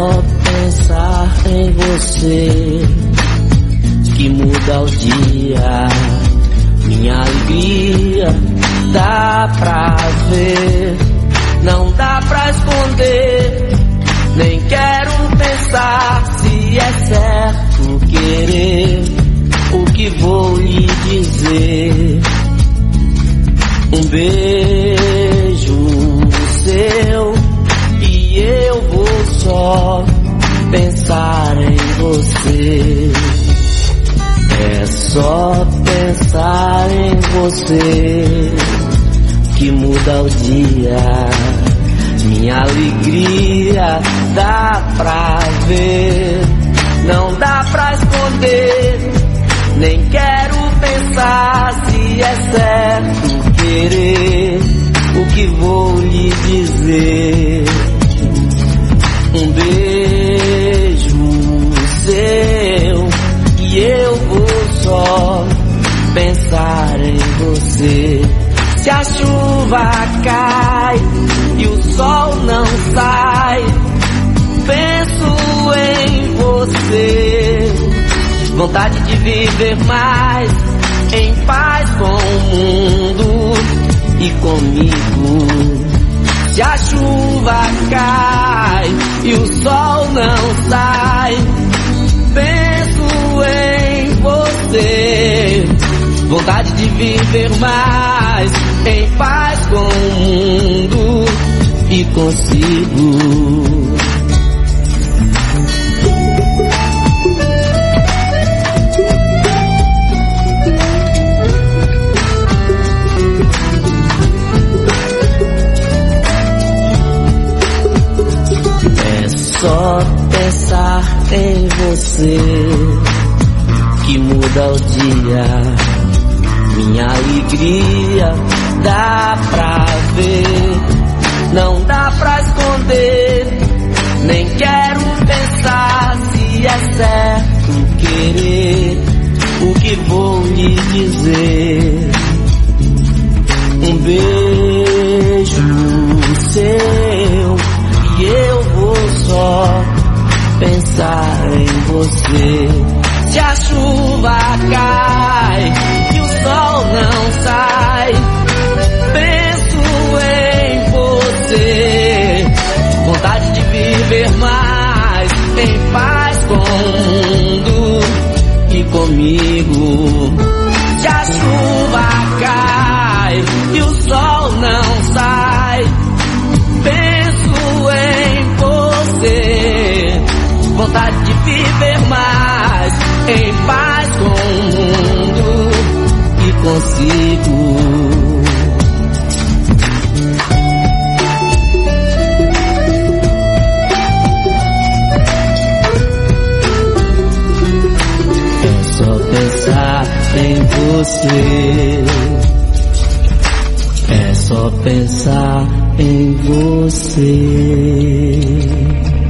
só pensar em você que muda o dia. Minha alegria dá pra ver, não dá pra esconder. Nem quero pensar se é certo querer o que vou lhe dizer. Um beijo seu e eu vou só pensar em você. É só pensar em você que muda o dia. Minha alegria dá pra ver, não dá pra esconder. Nem quero pensar se é certo querer o que vou lhe dizer. Um beijo seu e eu vou só pensar em você. Se a chuva cai e o sol não sai, penso em você. Vontade de viver mais em paz com o mundo e comigo. Se a chuva cai e o sol não sai, penso em você. Vontade de viver mais em paz com o mundo e consigo. Só pensar em você que muda o dia. Minha alegria dá pra ver, não dá pra esconder. Nem quero pensar se é certo querer o que vou lhe dizer. Um beijo seu e eu vou só pensar em você. Se a chuva cai e o sol não sai, penso em você. Vontade de viver mais em paz com o mundo e comigo. Se a chuva cai e o sol não sai, penso em você. Vontade de viver mais em paz com o mundo e consigo. É só pensar em você. É só pensar em você.